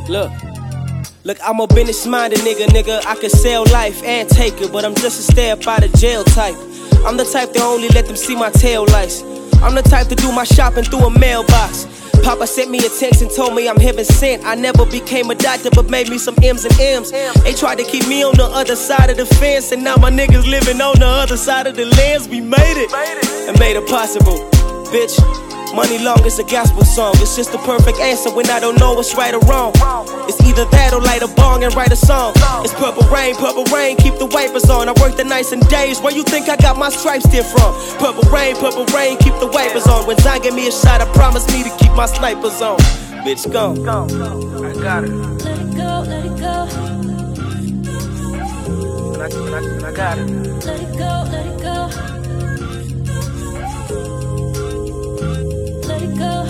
Look, I'm a business-minded nigga. I can sell life and take it, but I'm just a stay up out of jail type. I'm the type to only let them see my tail lights. I'm the type to do my shopping through a mailbox. Papa sent me a text and told me I'm heaven sent. I never became a doctor, but made me some M's and M's. They tried to keep me on the other side of the fence, and now my niggas living on the other side of the lens. We made it, and made it possible, bitch. Money long is a gospel song. It's just the perfect answer when I don't know what's right or wrong. It's either that or light a bong and write a song. It's purple rain, keep the wipers on. I work the nights and days. Where you think I got my stripes there from? Purple rain, keep the wipers on. When Zion give me a shot, I promise me to keep my snipers on. Bitch, gone. I got it. Let it go, let it go. I got it. Let it go, let it go. Let it go.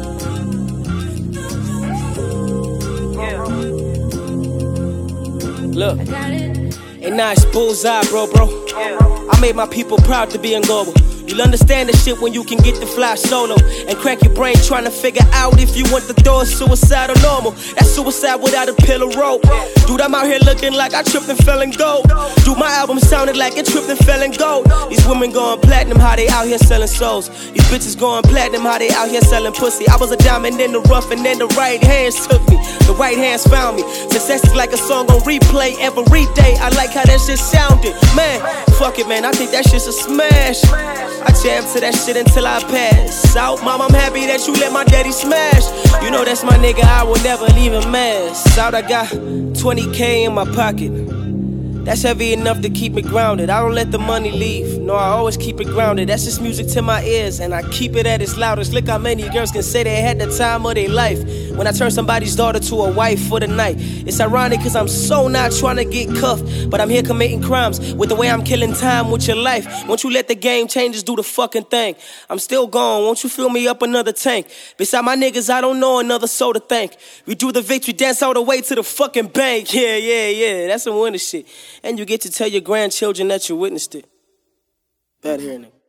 Look, I got it. and now it's bullseye, bro. I made my people proud to be in global. You'll understand the shit when you can get to fly solo and crack your brain trying to figure out if you want the door suicide or normal. That's suicide without a pill or rope. Dude, I'm out here looking like I tripped and fell in gold. Dude, my album sounded like it tripped and fell in gold. These women going platinum, how they out here selling souls. These bitches going platinum, how they out here selling pussy. I was a diamond in the rough and then the right hands took me. The right hands found me. Success is like a song on replay every day. I like how that shit sounded. Man, fuck it, man, I think that shit's a smash. I jam to that shit until I pass out. Mom, I'm happy that you let my daddy smash. You know that's my nigga, I will never leave him mess. Out, I got 20K in my pocket. That's heavy enough to keep me grounded. I don't let the money leave. No, I always keep it grounded. That's just music to my ears, and I keep it at its loudest. Look how many girls can say they had the time of their life when I turn somebody's daughter to a wife for the night. It's ironic cause I'm so not trying to get cuffed, but I'm here committing crimes with the way I'm killing time with your life. Won't you let the game changes do the fucking thing? I'm still gone, won't you fill me up another tank? Beside my niggas, I don't know another soul to thank. We do the victory dance all the way to the fucking bank. Yeah, that's some winner shit. And you get to tell your grandchildren that you witnessed it. Bad hearing it.